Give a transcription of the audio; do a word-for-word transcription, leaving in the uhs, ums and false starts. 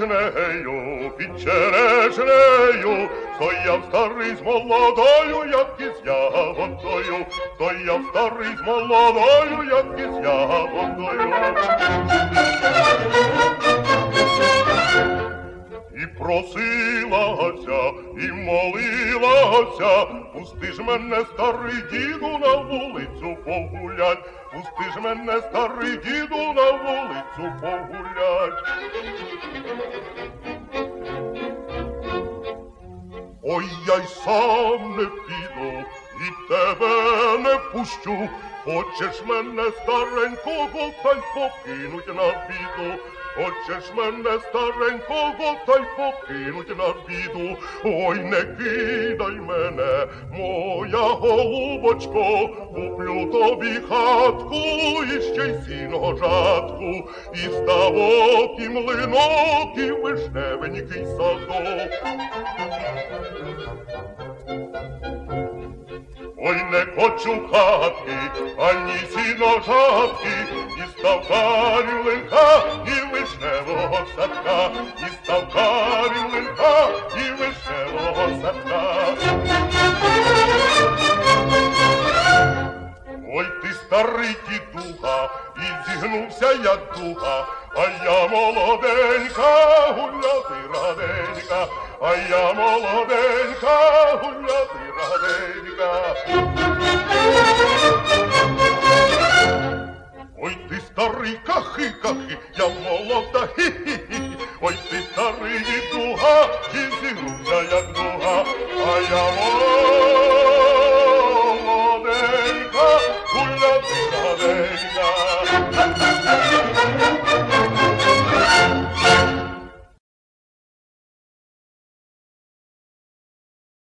черешнею, під черешнею, стояв старий з молодою, як із ягодою, стояв старий з молодою, як із ягодою. І просилася, і молилася, пусти ж мене, старий діду, на вулицю погулять, пусти ж мене, старий діду, на вулицю погулять. Ой, я й сам не піду, і тебе не пущу, хочеш мене старенького, та й покинуть на біду. Хочеш мене старенького, та й покинуть на біду. Ой, не кидай мене, моя голубочко, куплю тобі хатку і ще й сіно жатку, і ставок, і млинок, і вишневенький садок. Ой, не хочу хатки, ані сіножатки, і ставка рівленька, і вишневого садка, і ставка рівленька, і вишневого садка. Ой, ти старий дідуга, і зігнувся як дуга, а я молоденька, гуляти раденька, а я молоденька, гуляти раденька. Ой, ти старий кахи-кахи, я молода хі-хі-хі, ой, ти старий дідуга, і зігнувся як дуга, а я молоденька, гуляти раденька.